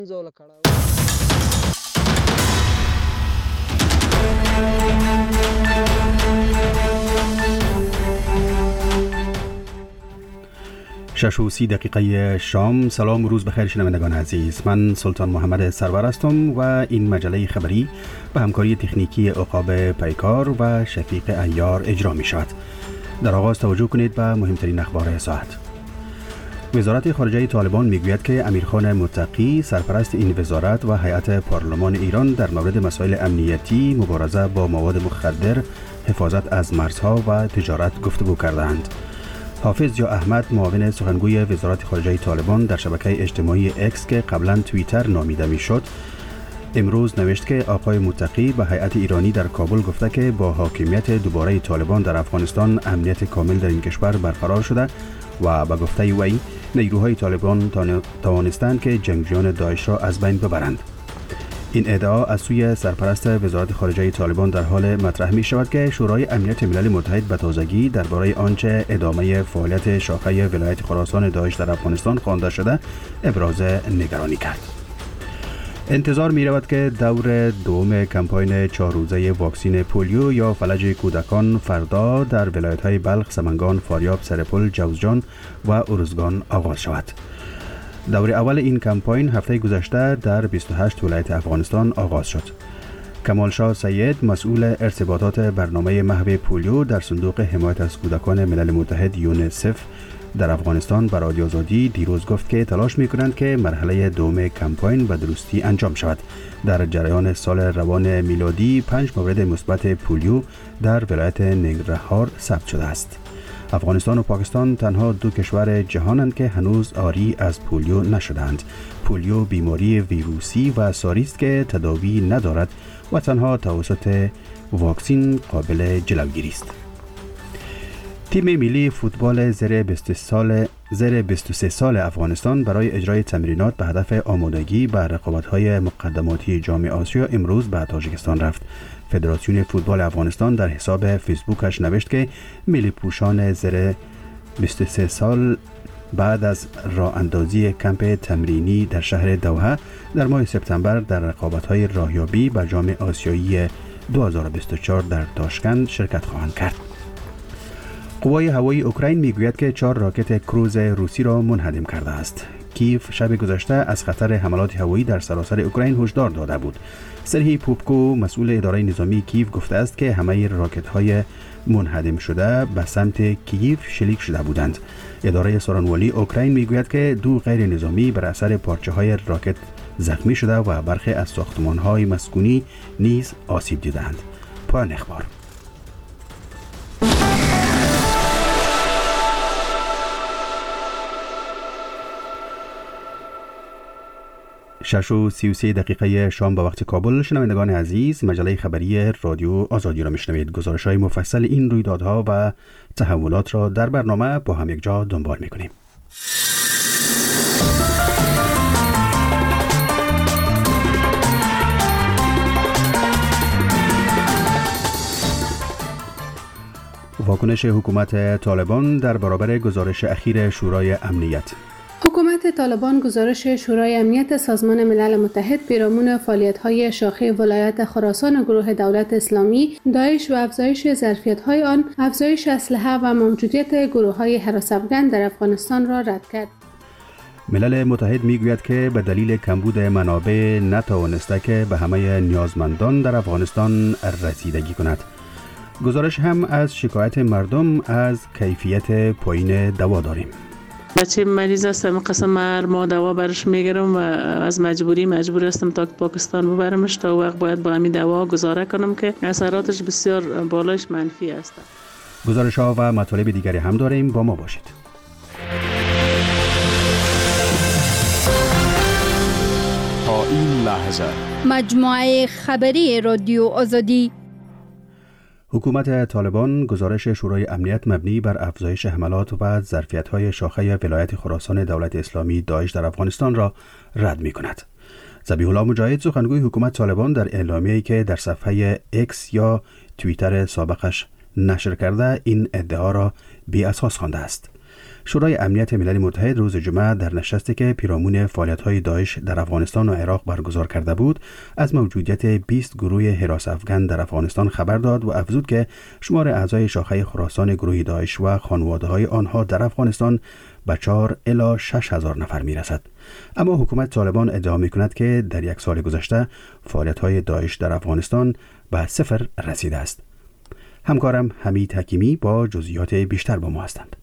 شش و 30 دقیقه شام. سلام و روز بخیر شنوندگان عزیز، من سلطان محمد سرور هستم و این مجله خبری به همکاری تکنیکی عقاب پیکار و شفیق عیار اجرا می شود. در آغاز توجه کنید به مهمترین اخبار ساعت. وزارت خارجه طالبان میگوید که امیرخان متقی سرپرست این وزارت و هیئت پارلمان ایران در مورد مسائل امنیتی، مبارزه با مواد مخدر، حفاظت از مرزها و تجارت گفتگو کردند. حافظ یا احمد، معاون سخنگوی وزارت خارجه طالبان، در شبکه اجتماعی اکس که قبلا توییتر نامیده میشد، امروز نوشت که آقای متقی به هیئت ایرانی در کابل گفته که با حاکمیت دوباره طالبان در افغانستان امنیت کامل در این کشور برقرار شده و به گفته وی نیروهای طالبان توانستند که جنگجویان داعش را از بین ببرند. این ادعا از سوی سرپرست وزارت خارجه طالبان در حال مطرح می شود که شورای امنیت ملل متحد به تازگی درباره آنچه ادامه فعالیت شاخه ولایت خراسان داعش در افغانستان خوانده شده ابراز نگرانی کرد. انتظار می رود که دور دوم کمپاین 4 روزه واکسین پولیو یا فلج کودکان فردا در ولایت‌های بلخ، سمنگان، فاریاب، سرپل، جوزجان و ارزگان آغاز شود. دور اول این کمپاین هفته گذشته در 28 ولایت افغانستان آغاز شد. کمالشاه سید، مسئول ارتباطات برنامه محو پولیو در صندوق حمایت از کودکان ملل متحد یونیسف در افغانستان، به رادیو آزادی دیروز گفت که تلاش می‌کنند که مرحله دوم کمپاین به درستی انجام شود. در جریان سال روان میلادی 5 مورد مثبت پولیو در ولایت ننگرهار ثبت شده است. افغانستان و پاکستان تنها 2 کشور جهانند که هنوز عاری از پولیو نشدند. پولیو بیماری ویروسی و ساری است که تداوی ندارد و تنها توسط واکسین قابل جلوگیری است. تیم ملی فوتبال زیر 23 سال افغانستان برای اجرای تمرینات به هدف آمادگی به رقابت‌های مقدماتی جام آسیا امروز به تاجیکستان رفت. فدراسیون فوتبال افغانستان در حساب فیسبوکش نوشت که ملی پوشان زیر 23 سال بعد از راه اندازی کمپ تمرینی در شهر دوحه در ماه سپتامبر در رقابت‌های راهیابی به جام آسیایی 2024 در تاشکند شرکت خواهند کرد. قوای هوایی اوکراین میگوید که 4 راکت کروز روسی را منهدم کرده است. کیف شب گذشته از خطر حملات هوایی در سراسر اوکراین هشدار داده بود. سرهی پوپکو، مسئول اداره نظامی کیف، گفته است که همه راکت‌های منهدم شده به سمت کیف شلیک شده بودند. اداره سارانوالی اوکراین میگوید که 2 غیر نظامی بر اثر پارچه‌های راکت زخمی شده و برخی از ساختمان‌های مسکونی نیز آسیب دیدند. پایان اخبار. 6 و 33 دقیقه شام به وقت کابل. شنوندگان عزیز، مجله خبری رادیو آزادی را میشنوید. گزارش‌های مفصل این رویدادها و تحولات را در برنامه با هم یک جا دنبال می‌کنیم. واکنش حکومت طالبان در برابر گزارش اخیر شورای امنیت. حکومت طالبان گزارش شورای امنیت سازمان ملل متحد پیرامون فعالیت‌های شاخه ولایت خراسان گروه دولت اسلامی داعش و افزایش ظرفیت‌های آن، افزایش اسلحه و موجودیت گروه‌های هراس‌افکن در افغانستان را رد کرد. ملل متحد میگوید که به دلیل کمبود منابع نتوانسته که به همه نیازمندان در افغانستان رسیدگی کند. گزارش هم از شکایت مردم از کیفیت پایین دوا داریم. بچه مریض هستم، قسم هر ماه دوا برش میگیرم و از مجبور هستم تا پاکستان ببرمش. تا وقت باید با همین دوا گزاره کنم که اثراتش بسیار بالایش منفی است. گزارش ها و مطالب دیگری هم داریم، با ما باشید. تا این لحظه مجموعه خبری رادیو آزادی. حکومت طالبان گزارش شورای امنیت مبنی بر افزایش حملات و ظرفیت‌های شاخه ولایت خراسان دولت اسلامی داعش در افغانستان را رد می‌کند. ذبیح الله مجاهد، سخنگوی حکومت طالبان، در اعلامیه‌ای که در صفحه اکس یا توییتر سابقش نشر کرده این ادعا را بی اساس خوانده است. شورای امنیت ملل متحد روز جمعه در نشستی که پیرامون فعالیت‌های داعش در افغانستان و عراق برگزار کرده بود از موجودیت 20 گروه حراس افغان در افغانستان خبر داد و افزود که شمار اعضای شاخه خراسان گروه داعش و خانواده‌های آنها در افغانستان به 4 الی 6 هزار نفر می‌رسد. اما حکومت طالبان ادعا می‌کند که در یک سال گذشته فعالیت‌های داعش در افغانستان به صفر رسیده است. همکارم حمید حکیمی با جزئیات بیشتر با ما هستند.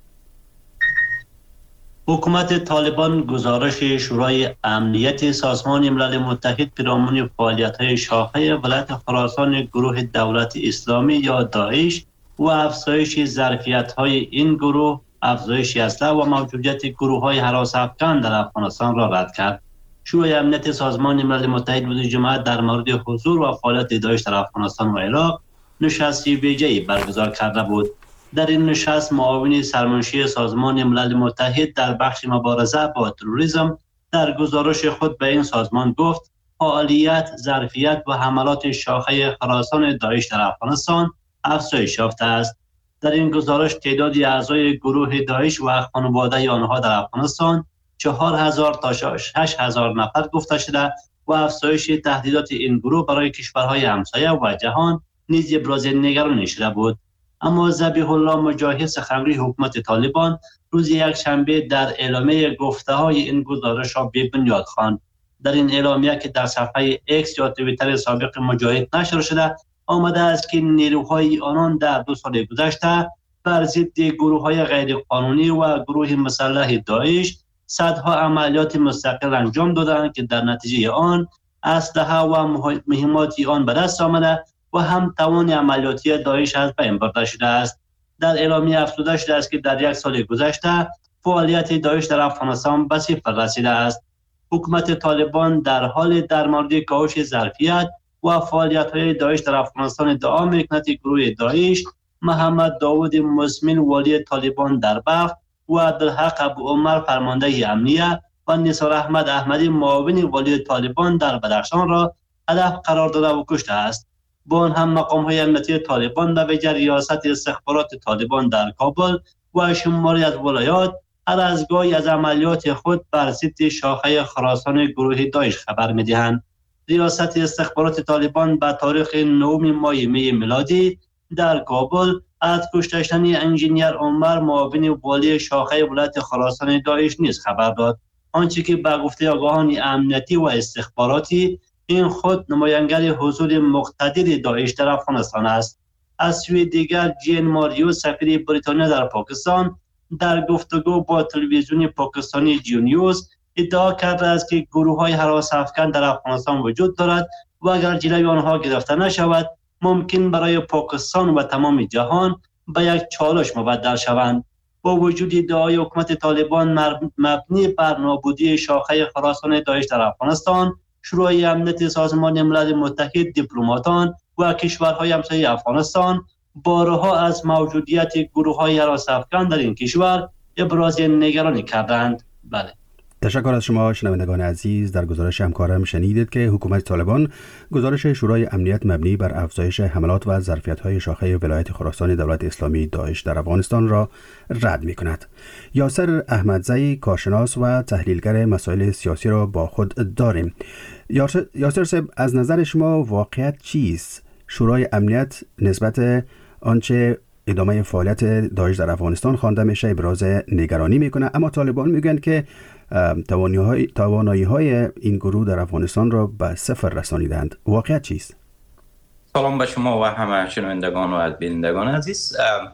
حکومت طالبان گزارش شورای امنیت سازمان ملل متحد پیرامون فعالیت‌های شاخه ولایت خراسان گروه دولت اسلامی یا داعش و افزایش ظرفیت‌های این گروه، افزایش اسلحه و موجودیت گروه‌های حراس افغان در افغانستان را رد کرد. شورای امنیت سازمان ملل متحد روز جمعه در مورد حضور و فعالیت داعش در افغانستان و عراق نشستی ویژه‌ای برگزار کرده بود. در این نشست معاون سرمنشی سازمان ملل متحد در بخش مبارزه با تروریسم در گزارش خود به این سازمان گفت فعالیت، ظرفیت و حملات شاخه خراسان داعش در افغانستان افزایش یافته است. در این گزارش تعداد اعضای گروه داعش و خانواده آنها در افغانستان 4000 تا 6000 نفر گفته شده و افزایش تهدیدات این گروه برای کشورهای همسایه و جهان نیز ابراز نگرانی شده بود. اما ذبیح الله مجاهد سخنگوی حکومت طالبان روز یکشنبه در اعلامیه گفته‌های این گزارش را بی‌بنیاد خواند. در این اعلامیه که در صفحه اکس یا توییتر سابق مجاهد نشر شده آمده است که نیروهای آنان در 2 سال گذشته بر ضد گروه‌های غیرقانونی و گروه مسلح داعش صدها عملیات مستقل انجام دادند که در نتیجه آن اسلحه و مهمات آن به دست آمده و هم توان عملیاتی داعش از بین برده شده است. در اعلامیه افزوده شده است که در 1 سال گذشته فعالیت داعش در افغانستان به صفر رسیده است. حکومت طالبان در حال در مورد کاهش ظرفیت و فعالیت‌های داعش در افغانستان ادعا می‌کند که گروه داعش محمد داود مسمن والی طالبان در بلخ و عبدالحق ابو عمر فرمانده امنیه و نثار احمد احمدی معاون والی طالبان در بدخشان را هدف قرار داده و کشته است. با آن هم مقام‌های امنیتی طالبان به ویژه ریاست استخبارات طالبان در کابل و شماری از ولایات هر از گاهی از عملیات خود بر ضد شاخه خراسان گروه داعش خبر می‌دهند. ریاست استخبارات طالبان به تاریخ 9 ماه می میلادی در کابل از کشته شدن انجینیر عمر معاون والی شاخه ولایت خراسان داعش نیز خبر داد. آنچه که به گفته آگاهان امنیتی و استخباراتی این خود نمایانگر حضور مقتدر داعش در افغانستان است. از سوی دیگر جین ماریو سفیر بریتانیا در پاکستان در گفتگو با تلویزیون پاکستانی جیو نیوز ادعا کرده است که گروه‌های حراس افغان در افغانستان وجود دارد و اگر جلوی آنها گرفته نشود ممکن برای پاکستان و تمام جهان به یک چالش مبدل شوند. با وجود ادعای حکومت طالبان مبنی بر نابودی شاخه خراسان داعش در افغانستان، شورای امنیت سازمان ملل متحد، دیپلماتان و کشورهای همسایه افغانستان بارها از موجودیت گروه‌های حراس افغان در این کشور ابراز نگرانی کردند. بله. تشکر از شما شنوندگان عزیز. در گزارش همکارم شنیدید که حکومت طالبان گزارش شورای امنیت مبنی بر افزایش حملات و ظرفیت‌های شاخه ولایت خراسان دولت اسلامی داعش در افغانستان را رد می‌کند. یاسر احمدزی کارشناس و تحلیلگر مسائل سیاسی را با خود داریم. یاسر صاحب، از نظر شما واقعیت چیست؟ شورای امنیت نسبت آنچه ادامه فعالیت داعش در افغانستان خوانده میشه ابراز نگرانی میکنه، اما طالبان میگن که توانایی‌های این گروه در افغانستان را به صفر رسانیدند. واقعیت چیست؟ سلام به شما و همه شنوندگان و بینندگان عزیز.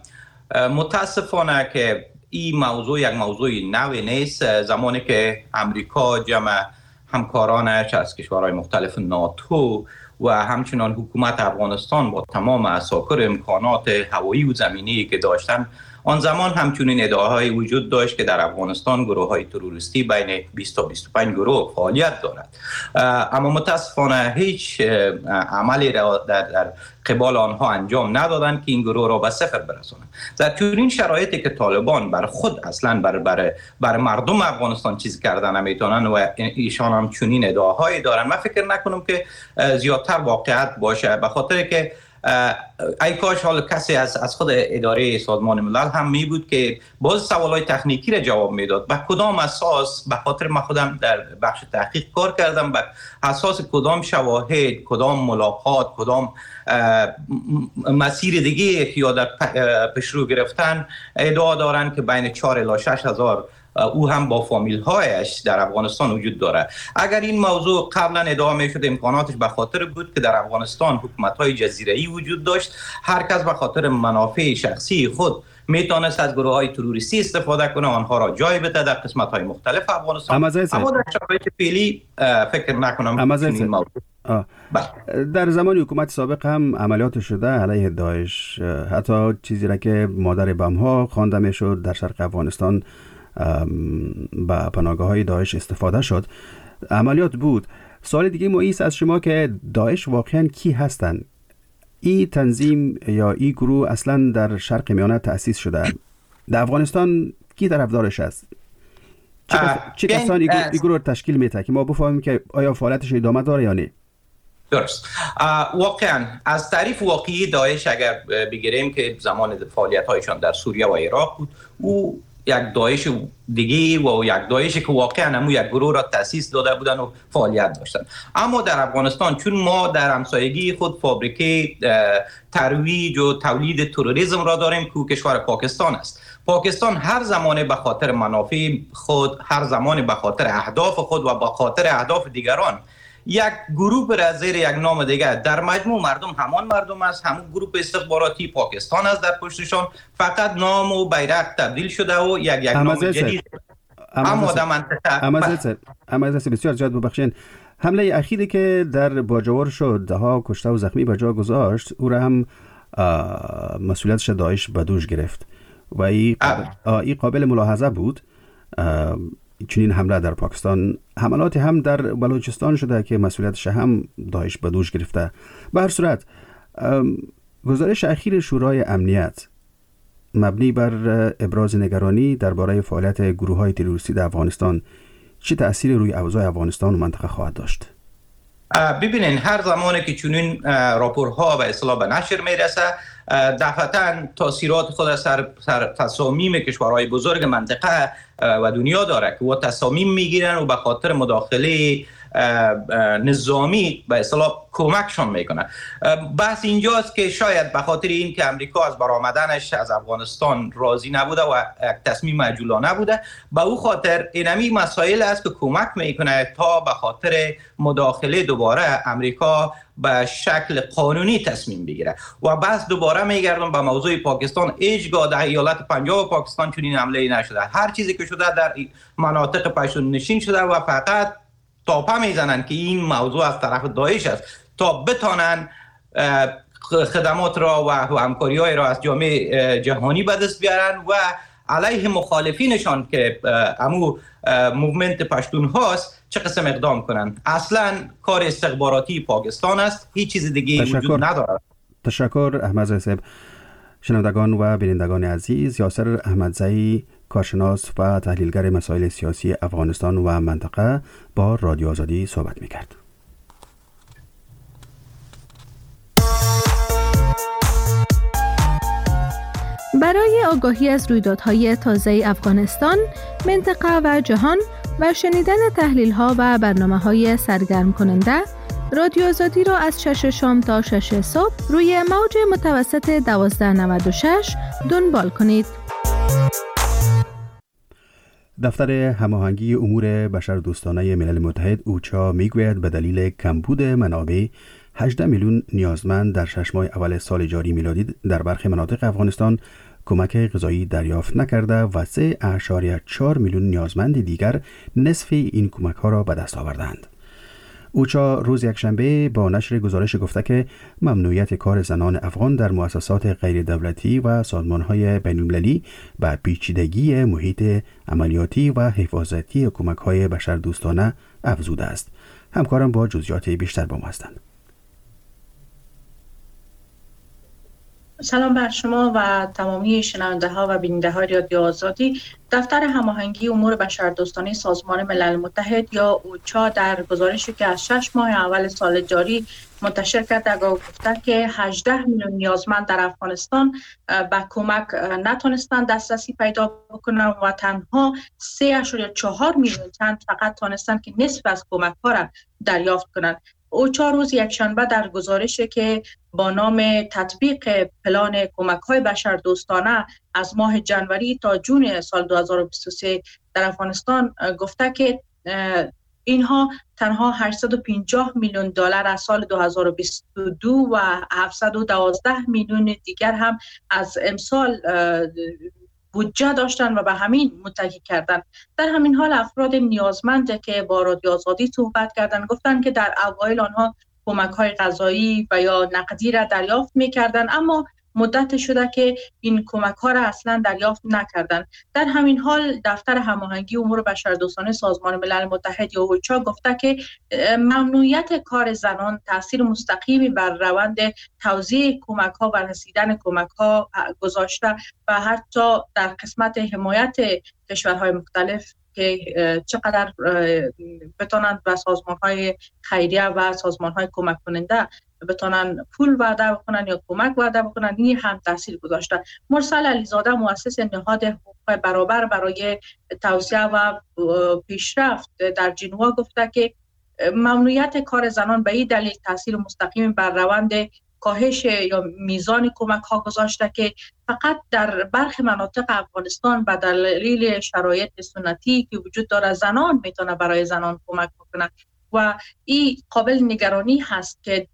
متاسفانه که این موضوع یک موضوع نوی نیست. زمانی که امریکا جمع همکارانش از کشورهای مختلف ناتو و همچنان حکومت افغانستان با تمام اساکر امکانات هوایی و زمینی که داشتن، آن زمان همچنین ادعاهای وجود داشت که در افغانستان گروه‌های تروریستی بین 20 تا 25 گروه فعالیت دارد. اما متاسفانه هیچ عملی را در قبال آنها انجام ندادند که این گروه را به صفر برسانند. در چنین شرایطی که طالبان بر خود اصلا بر مردم افغانستان چیز کردن نمیتونن و ایشان هم چنین ادعاهایی دارن، من فکر نکنم که زیادتر واقعیت باشه، به خاطر که ای کاش حال کسی از خود اداره سازمان ملل هم می بود که باز سوالای تکنیکی را جواب میداد. به کدام اساس، به خاطر من خودم در بخش تحقیق کار کردم، به اساس کدام شواهد، کدام ملاقات، کدام مسیر دیگه که یا در پیشرو گرفتن ادعا دارن که بین 4 الی 6 هزار او هم با فامیل هایش در افغانستان وجود داره. اگر این موضوع قبلا ادعا می شد امکاناتش به خاطر بود که در افغانستان حکومت های جزیره‌ای وجود داشت، هر کس به خاطر منافع شخصی خود میتونست از گروه های تروریستی استفاده کنه، آنها را جای بده در قسمت های مختلف افغانستان. اما در شرایط فعلی فکر نکنم این موضوع. در زمان حکومت سابق هم عملیات شده علیه داعش، حتی چیزی را که مادر بم ها خوانده میشد در شرق افغانستان با پناهگاه های داعش استفاده شد، عملیات بود. سوال دیگه ما ایست از شما که داعش واقعا کی هستند؟ این تنظیم یا این گروه اصلا در شرق میانه تأسیس شده، در افغانستان کی طرفدارش است؟ چه کسانی این گروه تشکیل میده که ما بفهمیم که آیا فعالیتش ادامه داره یا نه؟ درست. واقعا از تعریف واقعی داعش اگر بگیریم که زمان فعالیت هایشان در سوریه و عراق بود، او یک داعش دیگه و یک داعشی که واقعا همون یک گروه را تأسیس داده بودن و فعالیت داشتن. اما در افغانستان چون ما در همسایگی خود فابریکه ترویج و تولید تروریسم را داریم که کشور پاکستان است. پاکستان هر زمانه به خاطر منافع خود، هر زمانه به خاطر اهداف خود و به خاطر اهداف دیگران یک گروه را زیر یک نام دیگر، در مجموع مردم همان مردم است، همون گروه استخباراتی پاکستان است در پشتشان، فقط نام و بیرق تبدیل شده و یک نام جدید. اما در منطقه اما بسیار زیاد ببخشین، حمله اخیری که در باجوار شد، ده ها کشته و زخمی به جا گذاشت، او را هم مسئولیتش داعش به دوش گرفت و این قابل ملاحظه بود. چنین حمله در پاکستان، حملات هم در بلوچستان شده که مسئولیتش هم داعش به دوش گرفته. به هر صورت گزارش اخیر شورای امنیت مبنی بر ابراز نگرانی درباره فعالیت گروه‌های تروریستی در افغانستان چه تأثیری روی اوضاع افغانستان و منطقه خواهد داشت؟ ببینین هر زمانی که چنین راپورها به اصطلاح به نشر میرسه، دفعتاً تاثیرات خود از سر تصامیم کشورهای بزرگ منطقه و دنیا داره که و تصامیم میگیرن و به خاطر مداخله نظامی به اصطلاح کمکشون میکنه. بحث اینجاست که شاید به خاطر این که امریکا از برآمدنش از افغانستان راضی نبوده و یک تصمیم عجولانه بوده، به او خاطر اینمی مسائل است که کمک میکنه تا به خاطر مداخله دوباره امریکا به شکل قانونی تصمیم بگیره. و بس دوباره میگردم به موضوع پاکستان. هیچگاه در ایالت پنجاب پاکستان چنین حمله نشده. هر چیزی که شده در مناطق پشتون نشین شده و فقط تاپه میزنن که این موضوع از طرف داعش است تا بتانن خدمات را و همکاری‌های را از جامعه جهانی به دست بیارن و علیه مخالفینشان که امو موومنت پشتون هاست چه قسم اقدام کنن. اصلا کار استخباراتی پاکستان است، هیچ چیز دیگه وجود نداره. تشکر احمد صاحب. شنوندگان و بینندگان عزیز، یاسر احمدزئی، کارشناس و تحلیلگر مسائل سیاسی افغانستان و منطقه، با رادیو آزادی صحبت می‌کرد. برای آگاهی از رویدادهای تازه افغانستان، منطقه و جهان و شنیدن تحلیل‌ها و برنامه‌های سرگرم کننده، رادیو آزادی را از 6 شام تا 6 صبح روی موج متوسط 1296 دنبال کنید. دفتر هماهنگی امور بشردوستانه ملل متحد اوچا میگوید به دلیل کمبود منابع 18 میلیون نیازمند در 6 ماه اول سال جاری میلادی در برخی مناطق افغانستان کمک غذایی دریافت نکرده و 3.4 میلیون نیازمند دیگر نصف این کمک ها را به دست آوردند. اوچا روز یکشنبه با نشر گزارش گفته که ممنوعیت کار زنان افغان در مؤسسات غیر دولتی و سازمان‌های بین‌المللی و پیچیدگی محیط عملیاتی و حفاظتی کمک‌های بشردوستانه افزوده است. همکارم با جزئیات بیشتر با ما هستند. سلام بر شما و تمامی شنونده ها و بیننده های رادیو آزادی. دفتر هماهنگی امور بشردوستانه سازمان ملل متحد یا اوچا در گزارشی که از 6 ماه اول سال جاری منتشر کرده گفته که 18 میلیون نیازمند در افغانستان به کمک نتونستند دسترسی پیدا بکنند و تنها 3.4 میلیون تن فقط تونستند که نصف از کمک ها را دریافت کنند. اوچا روز یکشنبه در گزارشی که با نام تطبیق پلان کمک‌های بشردوستانه از ماه جنوری تا جون سال 2023 در افغانستان گفته که اینها تنها 850 میلیون دلار از سال 2022 و 712 میلیون دیگر هم از امسال بودجه داشتن و به همین متکی کردن. در همین حال افراد نیازمند که با رادیو آزادی صحبت کردن گفتن که در اوایل آنها کمک‌های غذایی و یا نقدی را دریافت می‌کردند، اما مدت شده که این کمک‌ها را اصلا دریافت نکردند. در همین حال دفتر هماهنگی امور بشردوستانه سازمان ملل متحد یا اوچا گفته که ممنوعیت کار زنان تاثیر مستقیمی بر روند توزیع کمک‌ها و رسیدن کمک‌ها گذاشته و حتی در قسمت حمایت کشورهای مختلف که چقدر بتونند به سازمان‌های خیریه و سازمان‌های کمک کننده بتونن پول وعده بکنن یا کمک وعده بکنن، این هم تاثیر گذاشته. مرسل علیزاده مؤسس نهاد حقوق برابر برای توسعه و پیشرفت در ژنوا گفته که ممنوعیت کار زنان به این دلیل تاثیر مستقیم بر روند کاهش یا میزان کمک ها گذاشته که فقط در برخی مناطق افغانستان به دلیل شرایط سنتی که وجود داره زنان میتونه برای زنان کمک بکنه و این قابل نگرانی هست که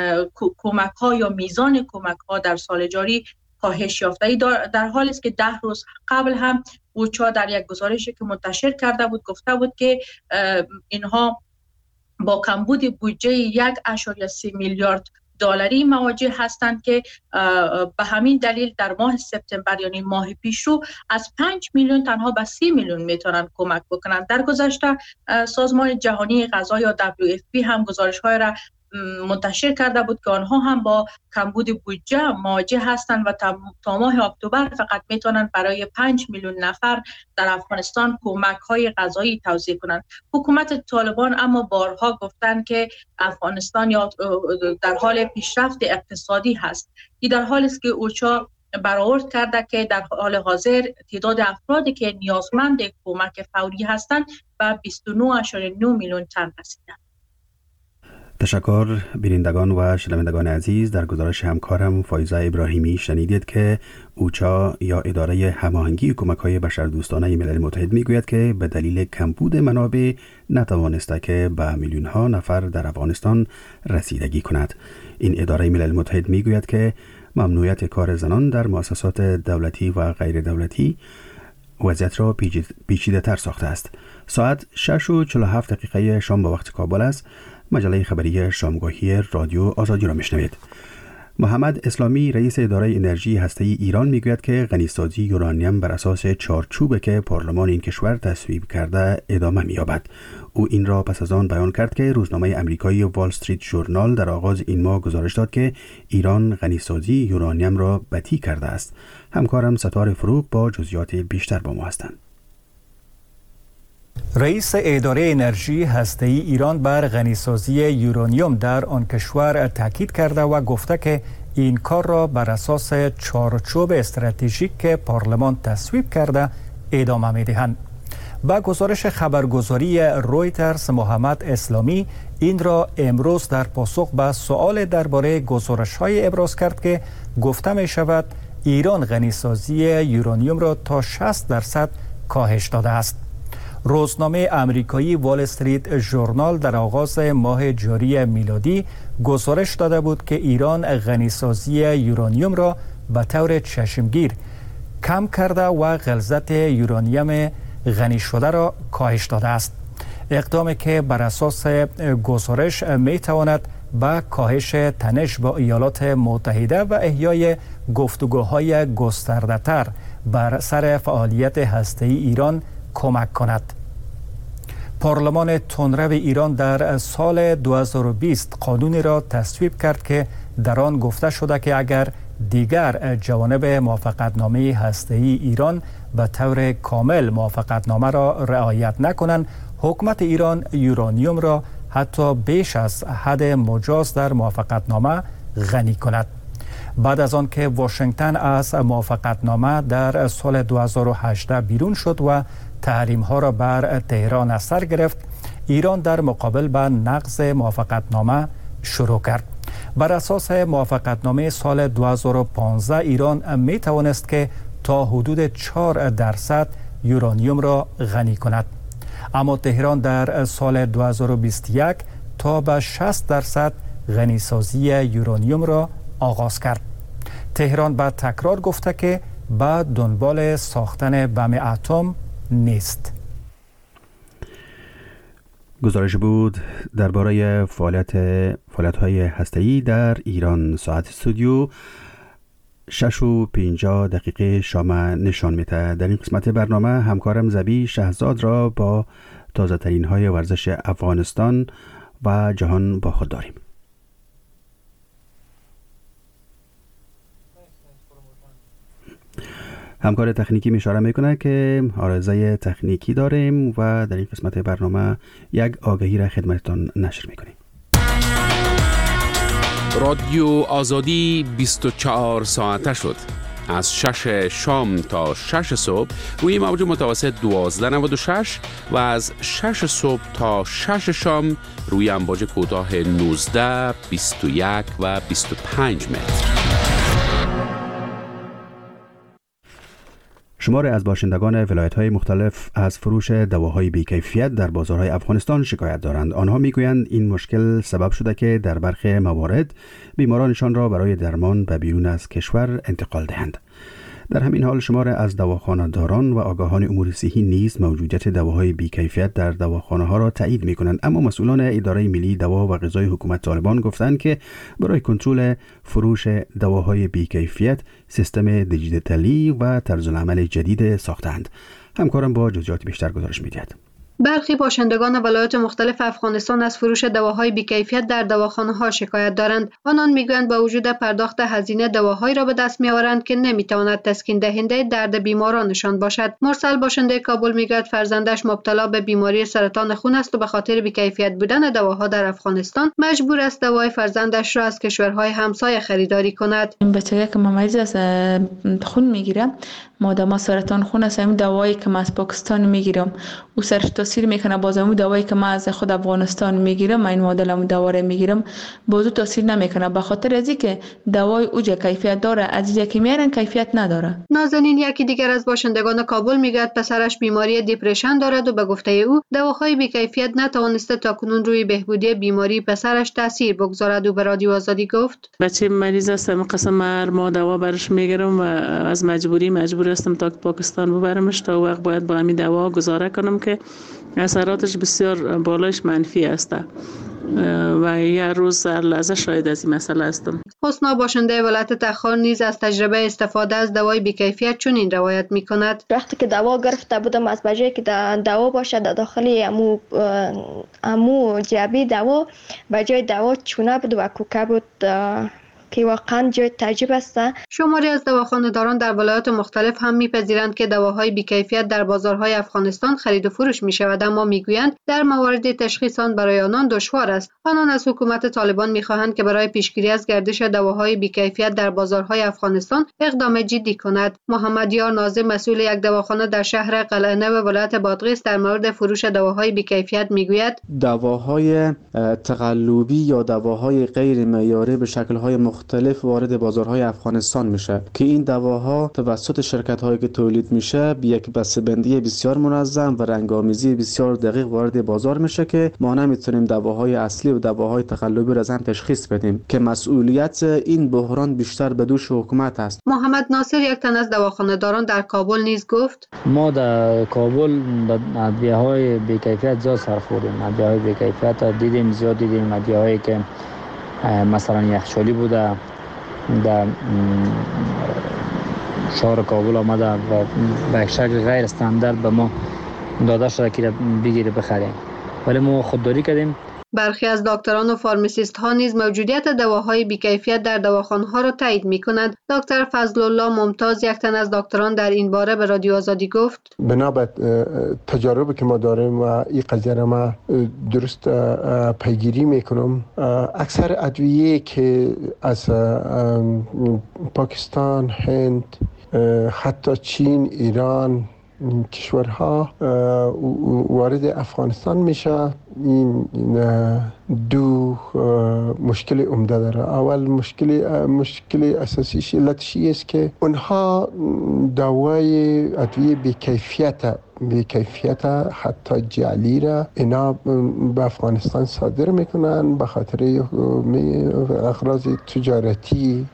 کمک ها یا میزان کمک ها در سال جاری کاهش یافته. در حالی است که 10 روز قبل هم اوچا در یک گزارشی که منتشر کرده بود گفته بود که اینها با کمبود بودجه 1.3 میلیارد دلاری مواجه هستند که به همین دلیل در ماه سپتامبر یعنی ماه پیشرو از 5 میلیون تنها به 30 میلیون میتونن کمک بکنن. در گذشته سازمان جهانی غذا یا WFP هم گزارش‌های را منتشر کرده بود که آنها هم با کمبود بودجه مواجه هستند و تا ماه اکتبر فقط میتونن برای 5 میلیون نفر در افغانستان کمک‌های غذایی توزیع کنند. حکومت طالبان اما بارها گفتند که افغانستان یا در حال پیشرفت اقتصادی هست. این در حالی است که اوچا برآورد کرده که در حال حاضر تعداد افرادی که نیازمند کمک فوری هستند به 29.9 میلیون تن رسیده. تشکر. بینندگان و شنوندگان عزیز، در گزارش همکارم فایزه ابراهیمی شنیدید که اوچا یا اداره هماهنگی کمک‌های بشردوستانه ملل متحد میگوید که به دلیل کمبود منابع نتوانسته که به میلیون‌ها نفر در افغانستان رسیدگی کند. این اداره ملل متحد میگوید که ممنوعیت کار زنان در مؤسسات دولتی و غیر دولتی وضعیت را پیچیده تر ساخته است. ساعت 6:47 شام به وقت کابل است. مجله خبری شامگاهی رادیو آزادی را میشنوید. محمد اسلامی رئیس اداره انرژی هسته‌ای ایران میگوید که غنیسازی یورانیم بر اساس چارچوبی که پارلمان این کشور تصویب کرده ادامه می‌یابد. او این را پس از آن بیان کرد که روزنامه آمریکایی وال استریت ژورنال در آغاز این ماه گزارش داد که ایران غنیسازی یورانیم را بدی کرده است. همکارم ستاره فروغ با جزئیات بیشتر با ما هستند. رئیس اداره انرژی هسته‌ای ایران بر غنیسازی یورانیم در آن کشور تاکید کرده و گفته که این کار را بر اساس چارچوب استراتژیک که پارلمان تصویب کرده ادامه می‌دهند. با گزارش خبرگزاری رویترز محمد اسلامی این را امروز در پاسخ به سؤال درباره گزارش‌های ابراز کرد که گفته می‌شود ایران غنیسازی یورانیم را تا 60% کاهش داده است. روزنامه آمریکایی وال استریت ژورنال در آغاز ماه جاری میلادی گزارش داده بود که ایران غنیسازی یورانیم را به طور چشمگیر کم کرده و غلظت یورانیم غنی شده را کاهش داده است. اقدامی که بر اساس گزارش می تواند به کاهش تنش با ایالات متحده و احیای گفتگوهای گسترده‌تر بر سر فعالیت هسته‌ای ایران کمک کند. پارلمان تندرو ایران در سال 2020 قانونی را تصویب کرد که در آن گفته شده که اگر دیگر جوانب موافقتنامه هسته‌ای ایران به طور کامل موافقتنامه را رعایت نکنند، حکومت ایران یورانیوم را حتی بیش از حد مجاز در موافقتنامه غنی کند. بعد از آن که واشنگتن از موافقتنامه در سال 2018 بیرون شد و تحریم ها را بر تهران از سر گرفت، ایران در مقابل به نقض موافقتنامه شروع کرد. بر اساس موافقتنامه سال 2015 ایران می توانست که تا حدود 4% یورانیوم را غنی کند، اما تهران در سال 2021 تا به 60% غنیسازی یورانیوم را آغاز کرد. تهران به تکرار گفته که به دنبال ساختن بم اتم نیست. گزارش بود درباره فعالیت‌های هسته‌ای در ایران. ساعت استودیو 6:50 شام نشان میده. در این قسمت برنامه همکارم زبی شهزاد را با تازه ترین های ورزش افغانستان و جهان با خود داریم. همکار تکنیکی اشاره میکنه که عارضه تکنیکی داریم و در این قسمت برنامه یک آگهی را خدمتتان نشر میکنیم. رادیو آزادی 24 ساعته شد. از 6 شام تا 6 صبح روی موج متوسط 1296 و از 6 صبح تا 6 شام روی امواج کوتاه 19، 21 و 25 متر. شماری از باشندگان ولایت‌های مختلف از فروش دواهای بی‌کیفیت در بازارهای افغانستان شکایت دارند. آنها می‌گویند این مشکل سبب شده که در برخی موارد بیمارانشان را برای درمان به بیرون از کشور انتقال دهند. در همین حال شمار از دواخانه‌داران و آگاهان امور صحی نیز موجودیت دواهای بی‌کیفیت در دواخانه‌ها را تایید می‌کنند، اما مسئولان اداره ملی دوا و غذای حکومت طالبان گفتند که برای کنترل فروش دواهای بی‌کیفیت سیستم دیجیتالی و طرزالعمل جدید ساختند. همکارم با جزئیات بیشتر گزارش می‌دهد. برخی باشندگان ولایات مختلف افغانستان از فروش دواهای بی‌کیفیت در دواخانه‌ها شکایت دارند. آنان میگویند با وجود پرداخت هزینه دواهایی را به دست می‌آورند که نمی‌تواند تسکین دهنده درد بیمارانشان باشد. مرسل باشنده کابل میگوید فرزندش مبتلا به بیماری سرطان خون است و به خاطر بی‌کیفیت بودن دواها در افغانستان مجبور است دوای فرزندش را از کشورهای همسایه خریداری کند. این بچه که مریض از خون میگیره، مادام سرطان خون است، همین دوایی که من از پاکستان میگیرم او سرش تاثیر میکنه، باز همون دوایی که من از خود افغانستان میگیرم، این مدل همون دوا رو میگیرم، باز تاثیر نمیکنه، به خاطر از اینکه دوای اوجا کیفیت داره، از اینجا که میارن کیفیت نداره. نازنین یکی دیگر از باشندگان کابل میگوید پسرش بیماری دیپرشن دارد و به گفته او دواهای بی‌کیفیت نتوانسته تاکنون روی بهبودی بیماری پسرش تاثیر بگذارد. و به رادیو آزادی گفت بچه مریض است، قسم هر ماه دوا برش میگیرم و از مجبور هستم تا پاکستان ببرمش، تا وقت باید با همین دوا گزاره کنم که اثراتش بسیار بالایش منفی است و یه روز هر لحظه شاید از این مسئله هستم. حسنا باشنده ولایت تخار نیز از تجربه استفاده از دوای بی‌کیفیت چنین روایت می‌کند. وقتی که دوا گرفته بودم، از بجای که دوا باشه در داخل امو جعبه دوا، بجای دوا چونه بود و کوکه بود که واقعا جای تعجب است. شماری از دواخانه‌داران در ولایات مختلف هم می‌پذیرند که دواهای بی‌کیفیت در بازارهای افغانستان خرید و فروش می‌شود، اما می‌گویند در موارد تشخیص آن برای آنان دشوار است. آنان از حکومت طالبان می‌خواهند که برای پیشگیری از گردش دواهای بی‌کیفیت در بازارهای افغانستان اقدام جدی کند. محمد یار ناظم مسئول یک دواخانه در شهر قلعه نو ولایت بادغیس در مورد فروش دواهای بی‌کیفیت می‌گوید دواهای تقلبی یا دواهای غیر معیاری به شکل‌های مختلف وارد بازارهای افغانستان میشه که این دواها توسط شرکت‌هایی که تولید میشه به یک بسته‌بندی بسیار منظم و رنگ‌آمیزی بسیار دقیق وارد بازار میشه که ما نمیتونیم دواهای اصلی و دواهای تقلبی را از هم تشخیص بدیم که مسئولیت این بحران بیشتر به دوش حکومت است. محمد ناصر یک تن از دواخانه‌داران در کابل نیز گفت ما در کابل ادویه‌های بی‌کیفیت زیاد سر خوردیم. ادویه‌های بی‌کیفیت دیدیم، زیاد دیدیم. ادویه‌هایی که مثلا یخچالی بوده در شهر کابل آمده و به شکل غیر استاندارد به ما داده شده که بگیره بخریم، ولی ما خودداری کردیم برخی از دکتران و فارماسیست ها نیز موجودیت دواهای بیکیفیت در دواخانه ها را تایید می‌کنند. دکتر فضل الله ممتاز، یک تن از دکتران، در این باره به رادیو آزادی گفت: بنابر تجاربی که ما داریم و این قضیه را ما درست پیگیری میکنم، اکثر ادویه که از پاکستان، هند، حتی چین، ایران، کشورها وارد افغانستان میشه، این دو مشکل عمده داره. اول مشکل اساسیش علتش است که اونها دوای ادویه بیکیفیت حتی جعلی را اینا به افغانستان صادر میکنن به خاطر اغراض تجارتی.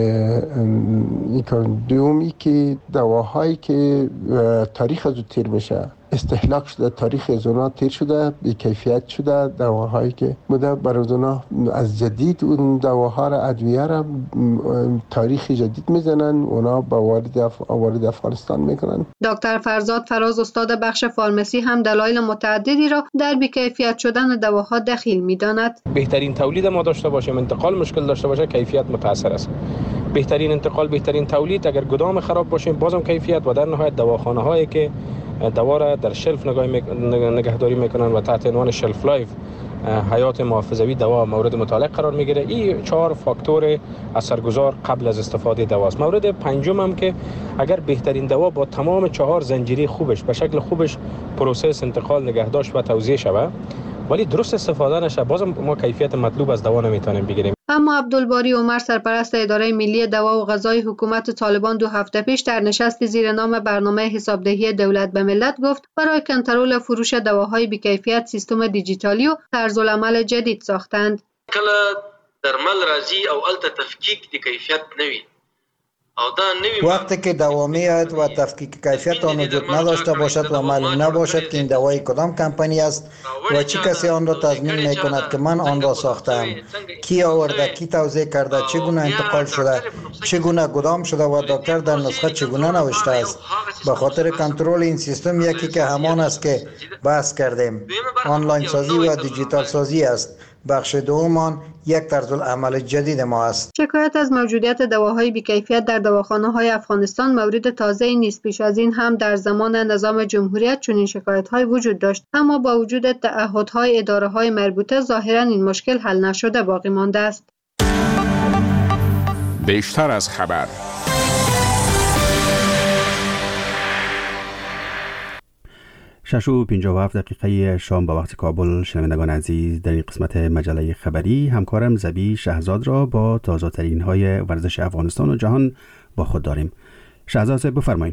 دومی که دواهایی که تاریخ از تیر میشه، استهلاک شده، تاریخ از اونا تیر شده، بیکیفیت شده، دواهایی که بوده برای اونا از جدید اون دواها را، ادویه را تاریخ جدید میزنن، اونا با وارد افغانستان میکنن. دکتر فرزاد فراز، استاد بخش فارمسی، هم دلایل متعددی را در بیکیفیت شدن دواها دخیل میداند. بهترین تولید ما داشته باشیم، انتقال مشکل داشته باشه، کیفیت متاثر است. بهترین انتقال، بهترین تولید، اگر گدام خراب باشه بازم کیفیت، و در نهایت دواخانه هایی که دوا را در شلف نگهداری میکنن و تحت عنوان شلف لایف، حیات محافظوی دوا مورد مطالعه قرار میگیره. این 4 فاکتور اثرگذار قبل از استفاده دواست. مورد پنجم هم که اگر بهترین دوا با تمام 4 زنجیره خوبش به شکل خوبش پروسس، انتقال، نگهداشت و توزیع شود، ولی درست استفاده نشه، بازم ما کیفیت مطلوب از دوا نمیتونیم بگیریم. اما عبدالباری عمر، سرپرست اداره ملی دوا و غذای حکومت طالبان، 2 هفته پیش در نشستی زیر نام برنامه حسابدهی دولت به ملت گفت برای کنترل فروش دواهای بیکیفیت سیستم دیجیتالی و طرزالعمل جدید ساختند. کله درمل راځي او الته تفکیک د کیفیت نوي وقتی که دوا میاد و تفکیک کیفیت آن وجود نداشته باشد و معلوم نباشد که این دوای کدام کمپانی است و چه کسی آن را تضمین میکند که من آن را ساختم، کی آورده، کی توزیع کرده، چگونه انتقال شده، چگونه گدام شده و دکتر در نسخه چگونه نوشته است. به خاطر کنترل این سیستم یکی که همان است که بحث کردیم، آنلاین سازی و دیجیتال سازی است. بخش دوم یک طرزالعمل جدید ما است. شکایت از موجودیت دواهای بیکیفیت در دواخانه‌های افغانستان مورد تازه‌ای نیست. پیش از این هم در زمان نظام جمهوریت چنین شکایت‌های وجود داشت، اما با وجود تعهدهای اداره‌های مربوطه ظاهراً این مشکل حل نشده باقی مانده است. بیشتر از خبر. 6:57 شام با وقت کابل. شنوندگان عزیز، در این قسمت مجله خبری همکارم زبی شهزاد را با تازه ترین های ورزش افغانستان و جهان با خود داریم. شهزاد بفرمایید.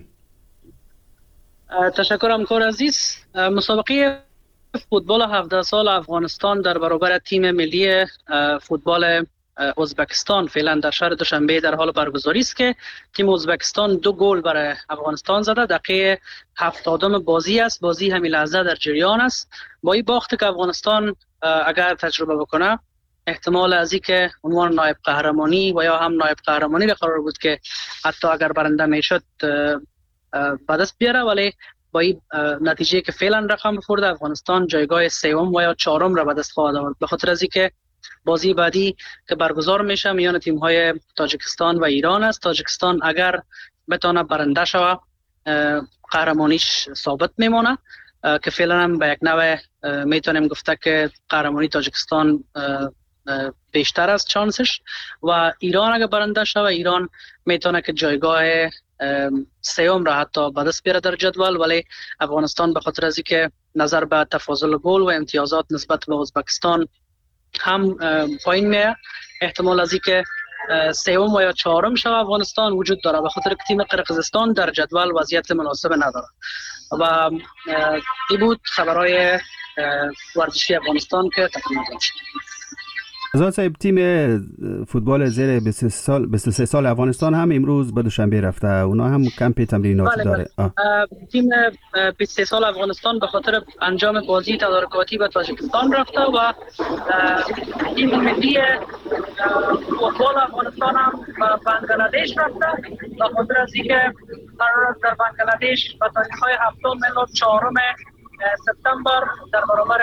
تشکر همکار عزیز. مسابقه فوتبال 17 سال افغانستان در برابر تیم ملی فوتبال ازبکستان فعلا در شهر دوشنبه در حال برگزاری است که تیم ازبکستان 2 گل برای افغانستان زده. دقیقه 70 بازی است. بازی همین لحظه در جریان است. با این باخت که افغانستان اگر تجربه بکنه، احتمال از این که عنوان نایب قهرمانی و یا هم نایب قهرمانی به قرار بود که حتی اگر برنده میشد به دست بیاره، ولی با این نتیجه که فعلا رقم خورده، افغانستان جایگاه 3 و یا 4 را به دست خواهد آورد. به خاطر از اینکه بازی بعدی که برگزار میشه میان تیم‌های تاجیکستان و ایران است. تاجیکستان اگر بتونه برنده شود قهرمانیش ثابت میمونه، که فعلا هم به یک نوع میتونیم گفته که قهرمانی تاجیکستان بیشتر از چانسش، و ایران اگر برنده شود ایران میتونه که جایگاه 3 را حتی به دست بیاره در جدول، ولی افغانستان به خاطر از اینکه نظر به تفاضل گل و امتیازات نسبت به ازبکستان هم پایین میه، احتمال از اینکه 3 و یا 4 شود افغانستان وجود داره، به خاطر که تیم قرقیزستان در جدول وضعیت مناسب نداره. و این بود خبرهای ورزشی افغانستان که تقدیم شد. آزاد صاحب، تیم فوتبال زیر 23 سال افغانستان هم امروز به دوشنبه رفته. اونا هم کمپ تمریناتی داره. تیم 23 سال افغانستان به خاطر انجام بازی تدارکاتی به تاجیکستان رفته و تیم ملی فوتبال افغانستان هم به بنگلادش رفته، به خاطر از اینکه قرار است در بنگلادش به تاریخ‌های 7 میلاد 4 سپتامبر در برابر ملی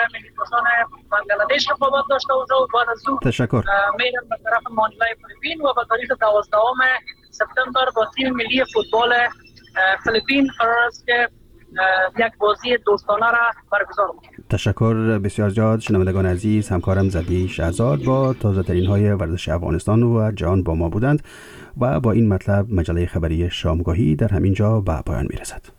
کشمکشان بنگلادش رقابت داشته باشه و بعد از او تشکر میرن به طرف مانیلای فیلیپین و به تاریخ 12 سپتامبر با تیم ملی فوتبال فیلیپین قرار است که یک بازی دوستانه را برگزار کنیم. تشکر بسیار زیاد شنوندگان عزیز. همکارم زبی شهزاد با تازه ترین های ورزش افغانستان و جهان با ما بودند و با این مطلب مجله خبری شامگاهی در همین جا به پایان میرسد.